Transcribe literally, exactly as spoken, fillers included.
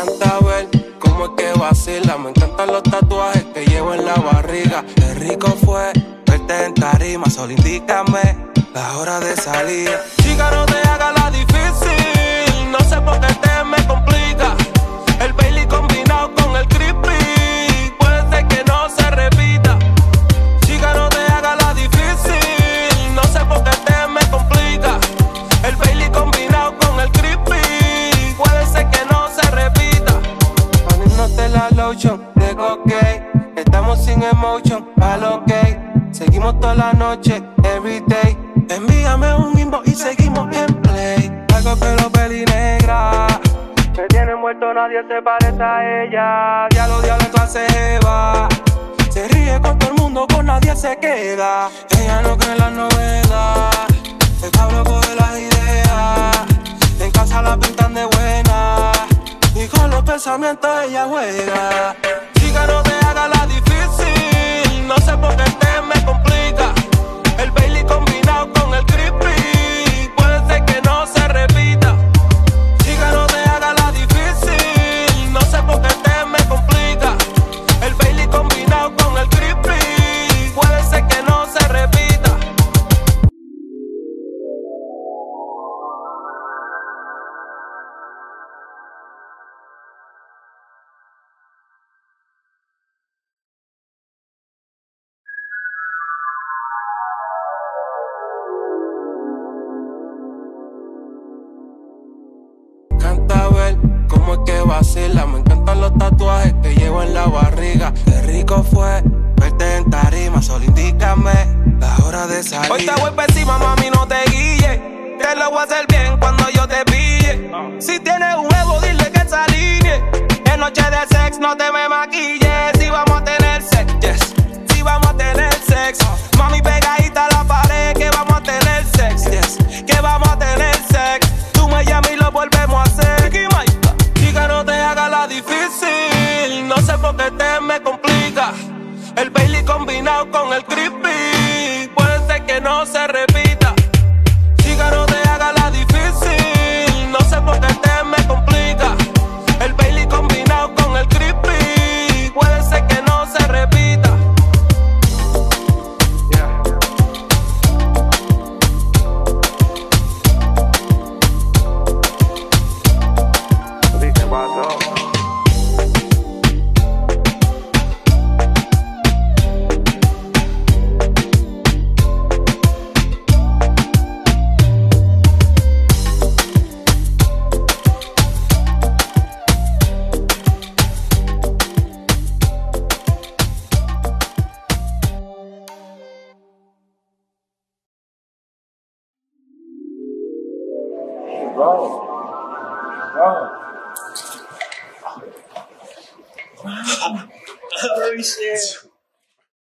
encanta ver cómo es que vacila. Me encantan los tatuajes que llevo en la barriga. Qué rico fue verte en tarima. Solo indícame la hora de salir. Chica, no te hagas la difícil. No sé por qué te me complica. El Bailey combinado con el creepy. Puede ser que no se repita. Chica, no te hagas la difícil. No sé por qué te me complica. El Bailey combinado con el creepy. Puede ser que no se repita. Poniéndote la lotion de cocaine. Estamos sin emotion, pa'l ok. Seguimos toda la noche, everyday. Envíame un inbox y seguimos en play. Algo que lo peli negra. Me tiene muerto, nadie se parece a ella. Diablo, diablo, clase Eva. Se ríe con todo el mundo, con nadie se queda. Ella no cree en la novedad. El Pablo coge las ideas. En casa la pintan de buena. Y con los pensamientos ella juega. Chica, no te hagas la difícil. No sé por qué te me complica. El Bailey combinado con el creepy. Puede ser que no se repita. Chica, no te hagas la difícil. No sé por qué te me complica. El Bailey combinado con el creepy. Puede ser que no se repita. Encanta ver cómo es que vacila. Me encantan los tatuajes que llevo en la barriga. Qué rico fue verte en tarima. Solo indícame la hora de salir. Hoy te vuelvo encima, mami, no te guilles. Te lo voy a hacer bien cuando yo te pille. Si tienes un ego, dile que se alinee. En noche de sex no te me maquilles. Si vamos a tener sex, yes. Si vamos a tener sex. Mami, pegadita a la pared, que vamos a tener sex, yes. Que vamos a tener sex. Tú me llamas y lo volvemos a hacer. Chica, no te hagas la difícil. No sé por qué te me complica. El Bailey combinado con el creepy. Puede ser que no se repita. Chica, no te hagas la difícil. No sé por qué te me complica. El Bailey combinado con el creepy. Puede ser que no se repita. ¿Qué pasó? Bro. Bro. Oh shit.